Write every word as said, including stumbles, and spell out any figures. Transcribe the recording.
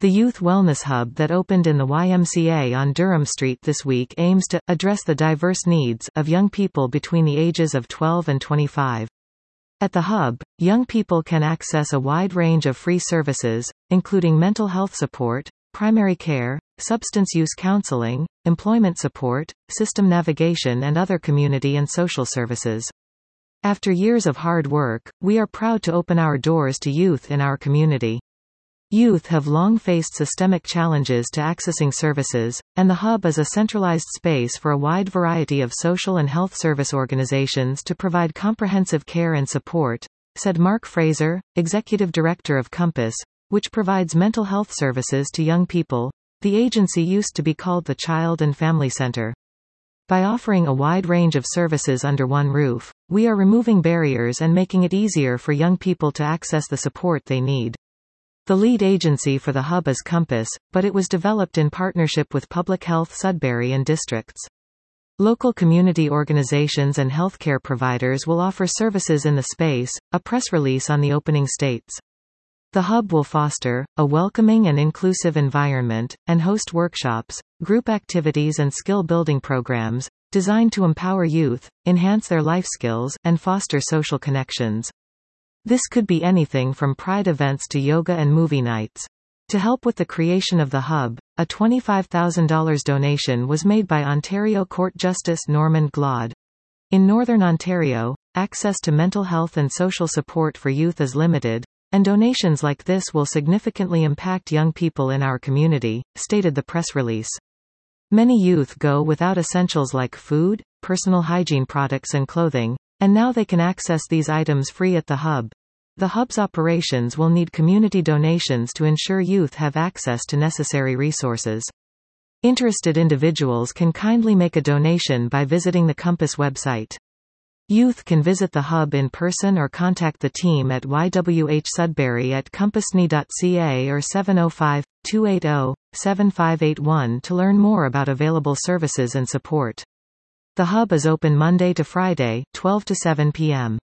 The Youth Wellness Hub that opened in the Y M C A on Durham Street this week aims to address the diverse needs of young people between the ages of twelve and twenty-five. At the Hub, young people can access a wide range of free services, including mental health support, primary care, substance use counseling, employment support, system navigation and other community and social services. After years of hard work, we are proud to open our doors to youth in our community. Youth have long faced systemic challenges to accessing services, and the Hub is a centralized space for a wide variety of social and health service organizations to provide comprehensive care and support, said Mark Fraser, Executive Director of Compass, which provides mental health services to young people. The agency used to be called the Child and Family Center. By offering a wide range of services under one roof, we are removing barriers and making it easier for young people to access the support they need. The lead agency for the Hub is Compass, but it was developed in partnership with Public Health Sudbury and districts. Local community organizations and healthcare providers will offer services in the space. A press release on the opening states. The Hub will foster a welcoming and inclusive environment, and host workshops, group activities and skill-building programs, designed to empower youth, enhance their life skills, and foster social connections. This could be anything from pride events to yoga and movie nights. To help with the creation of the Hub, a twenty-five thousand dollars donation was made by Ontario Court Justice Norman Glaude. In Northern Ontario, access to mental health and social support for youth is limited, and donations like this will significantly impact young people in our community, stated the press release. Many youth go without essentials like food, personal hygiene products and clothing, and now they can access these items free at the Hub. The Hub's operations will need community donations to ensure youth have access to necessary resources. Interested individuals can kindly make a donation by visiting the Compass website. Youth can visit the Hub in person or contact the team at Y W H Sudbury at compassne dot C A or seven oh five, two eight oh, seven five eight one to learn more about available services and support. The Hub is open Monday to Friday, twelve to seven p m